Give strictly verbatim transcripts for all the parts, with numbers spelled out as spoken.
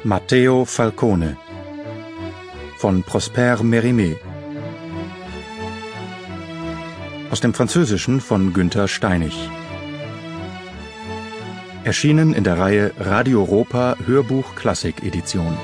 Matteo Falcone von Prosper Mérimée. Aus dem Französischen von Günther Steinig. Erschienen in der Reihe Radio Europa Hörbuch Klassik Edition.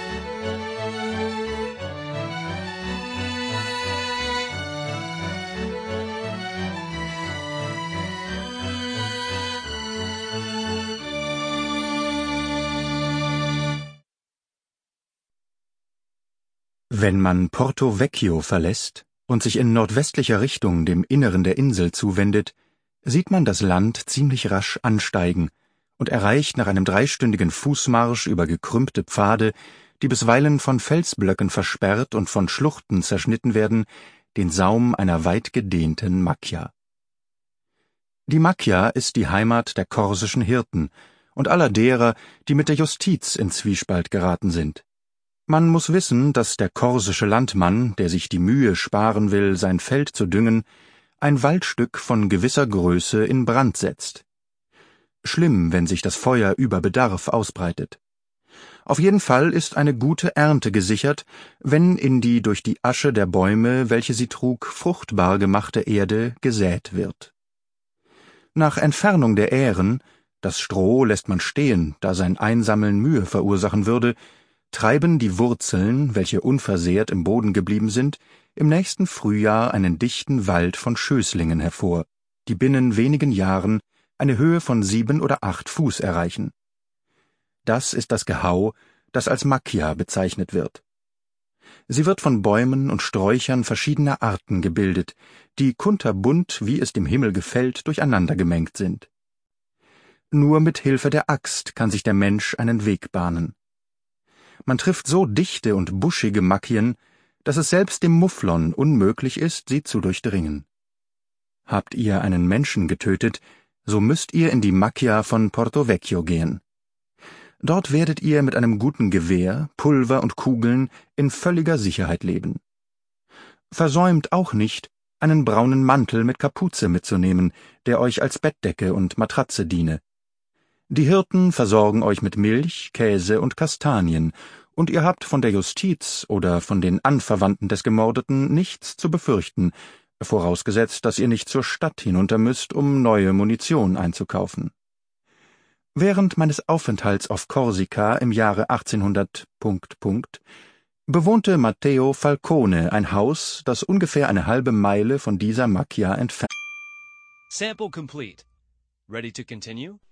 Wenn man Porto Vecchio verlässt und sich in nordwestlicher Richtung dem Inneren der Insel zuwendet, sieht man das Land ziemlich rasch ansteigen und erreicht nach einem dreistündigen Fußmarsch über gekrümmte Pfade, die bisweilen von Felsblöcken versperrt und von Schluchten zerschnitten werden, den Saum einer weit gedehnten Macchia. Die Macchia ist die Heimat der korsischen Hirten und aller derer, die mit der Justiz in Zwiespalt geraten sind. Man muss wissen, dass der korsische Landmann, der sich die Mühe sparen will, sein Feld zu düngen, ein Waldstück von gewisser Größe in Brand setzt. Schlimm, wenn sich das Feuer über Bedarf ausbreitet. Auf jeden Fall ist eine gute Ernte gesichert, wenn in die durch die Asche der Bäume, welche sie trug, fruchtbar gemachte Erde gesät wird. Nach Entfernung der Ähren, das Stroh lässt man stehen, da sein Einsammeln Mühe verursachen würde, treiben die Wurzeln, welche unversehrt im Boden geblieben sind, im nächsten Frühjahr einen dichten Wald von Schößlingen hervor, die binnen wenigen Jahren eine Höhe von sieben oder acht Fuß erreichen. Das ist das Gehau, das als Macchia bezeichnet wird. Sie wird von Bäumen und Sträuchern verschiedener Arten gebildet, die kunterbunt, wie es dem Himmel gefällt, durcheinander gemengt sind. Nur mit Hilfe der Axt kann sich der Mensch einen Weg bahnen. Man trifft so dichte und buschige Macchien, dass es selbst dem Mufflon unmöglich ist, sie zu durchdringen. Habt ihr einen Menschen getötet, so müsst ihr in die Macchia von Porto Vecchio gehen. Dort werdet ihr mit einem guten Gewehr, Pulver und Kugeln in völliger Sicherheit leben. Versäumt auch nicht, einen braunen Mantel mit Kapuze mitzunehmen, der euch als Bettdecke und Matratze diene. Die Hirten versorgen euch mit Milch, Käse und Kastanien, und ihr habt von der Justiz oder von den Anverwandten des Gemordeten nichts zu befürchten, vorausgesetzt, dass ihr nicht zur Stadt hinunter müsst, um neue Munition einzukaufen. Während meines Aufenthalts auf Korsika im Jahre achtzehnhundert bewohnte Matteo Falcone ein Haus, das ungefähr eine halbe Meile von dieser Macchia entfernt. Sample complete. Ready to continue?